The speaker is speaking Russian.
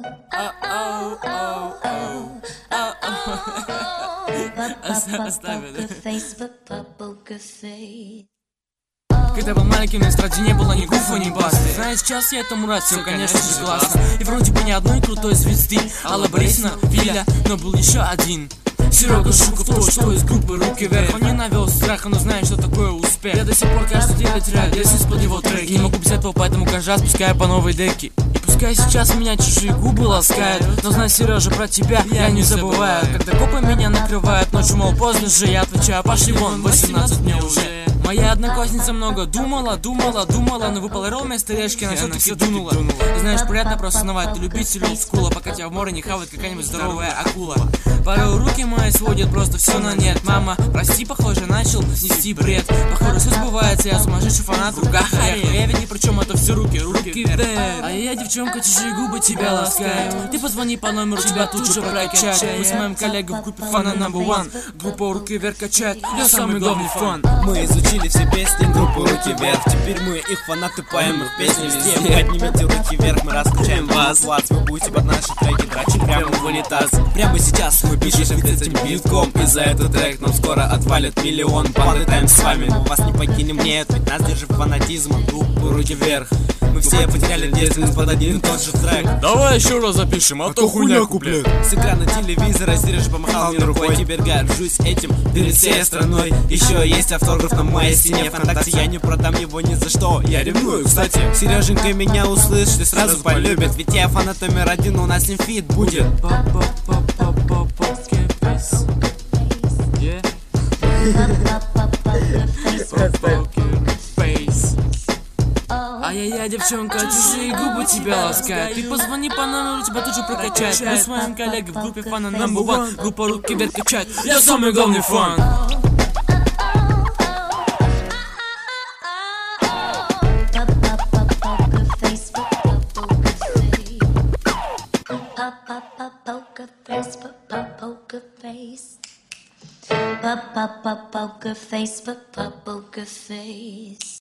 Оставь это. Когда был маленьким, на эстраде не было ни гуфа, ни басты. Знаешь, сейчас я этому рад, все, конечно же, классно. И вроде бы ни одной крутой звезды. Алла Борисовна, Виля, но был еще один. Серега Жуков, тот, что из группы «Руки вверх». Он не навел страха, но знаешь, что такое успех. Я до сих пор каждый день теряю, если из-под его треки. Не могу без этого, поэтому каждый раз пускаю по новой деки. И пускай сейчас меня чужие губы ласкают, но знай, Сережа, про тебя я не забываю. Когда копы меня накрывают ночью, мол, поздно же, я отвечаю: пошли вон, 18 дней уже. Моя одноклассница много думала, но выпал ролл вместо решки, она все-таки дунула. И знаешь, приятно просто узнавать, ты любитель олдскула, пока тебя в море не хавает какая-нибудь здоровая акула. Порой руки мои сводят просто все на нет. Мама, прости, похоже, начал нести бред. Похоже, все сбывается, я сумасшедший фанат в руках орех. Я ведь ни при чем, это все руки вверх. А я, девчонка, чужие губы тебя ласкаю. Ты позвони по номеру, тебя тут же прокачают. Мы с моим коллегой в группе фана number one. Группа «Руки вверх» качает, я самый главный фан. Мы изучили все песни группы «Руки вверх». Теперь мы их фанаты, поем их песни везде. Поднимите руки вверх, мы раскачаем вас. Вы будете под наши треки дрочить прямо в унитаз. Прямо сейчас мы пишем этим битком. И за этот трек нам скоро отвалят миллион. Полетаем с вами, но вас не покинем, нет. Ведь нас держит фанатизм группы «Руки вверх». Мы все потеряли детственность под один и тот же трек. Давай еще раз запишем, а то хуйня куплет. С экрана телевизора Сережа помахал мне рукой. Теперь горжусь этим перед всей страной. Еще есть автограф на моей стене ВКонтакте, я не продам его ни за что. Я ревную, кстати. Сереженька меня услышит и сразу полюбит. Ведь я фанат номер один, у нас с ним фит будет. Ай-яй-яй, девчонка, чужие губы тебя ласкают. Ты позвони по номеру, тебя тут же прокачают. Мы с моим коллегой в группе фана number one. Группа «Руки вверх» качает, я самый главный фан. Poker face.